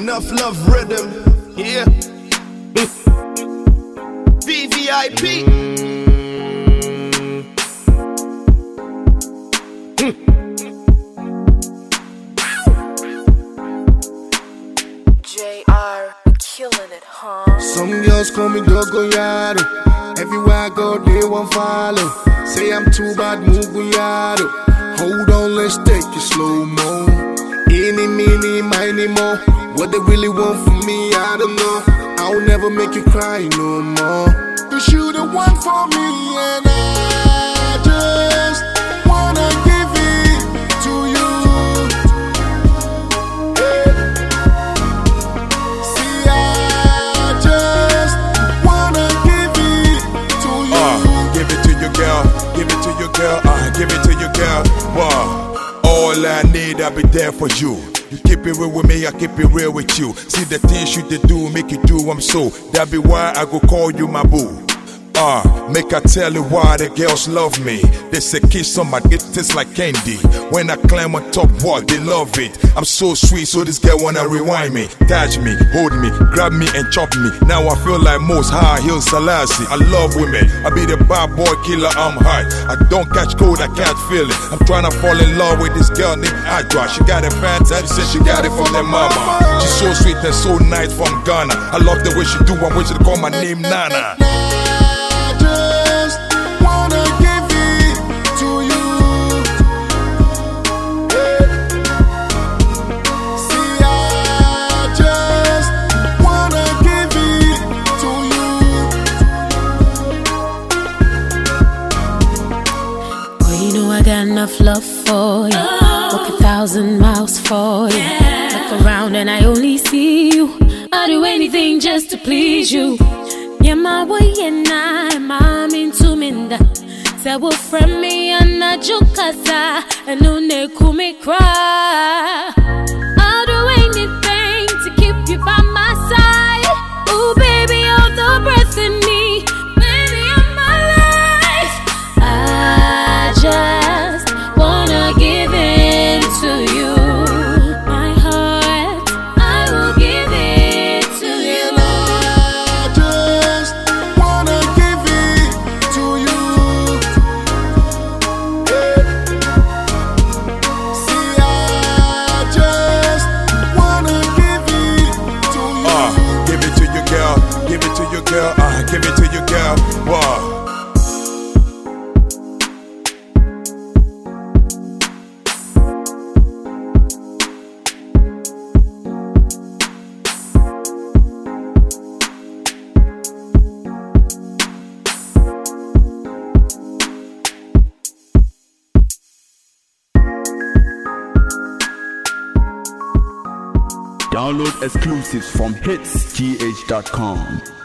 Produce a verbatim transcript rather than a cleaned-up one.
Enough love rhythm, yeah. V V I P. J R, killing it, huh? Some girls call me Gogo Yado. Everywhere I go, they won't follow. Say I'm too bad, Muguyado. Hold on, let's take it slow mo. Any, meeny, miny, mo. What they really want from me, I don't know. I'll never make you cry no more. Cause you the one for me, and I just wanna give it to you. Hey. See, I just wanna give it to you. Uh, give it to your girl, give it to your girl, uh, give it to your girl. Wow. All I need, I'll be there for you. You keep it real with me, I keep it real with you. See the things you did do, make you do them so. That be why I go call you my boo. Ah, uh, make I tell you why the girls love me. They say kiss on my it tastes like candy. When I climb on top, what they love it. I'm so sweet, so this girl wanna rewind me, touch me, hold me, grab me and chop me. Now I feel like most high heel Selassie. I love women, I be the bad boy killer. I'm hot. I don't catch cold, I can't feel it. I'm trying to fall in love with this girl named Adra. She got it fantastic, said she got it from their mama. She's so sweet and so nice from Ghana. I love the way she do. I wish she call my name Nana. Got enough love for you. Walk a thousand miles for you. Look around and I only see you. I'll do anything just to please you. Yeah, my way and I, I'm into minda. Say we'll friend me and I jukasa and no ne kumi cry. I'll do anything to keep you by my side. Oh baby, you're the breath in me. Baby, you're my life. I just give in to you. My heart, I will give it to you. I just wanna give it to you. Hey. See, I just wanna give it to you. Uh, give it to your girl, give it to your girl, uh, give it to your girl. Wow. Download exclusives from hits g h dot com.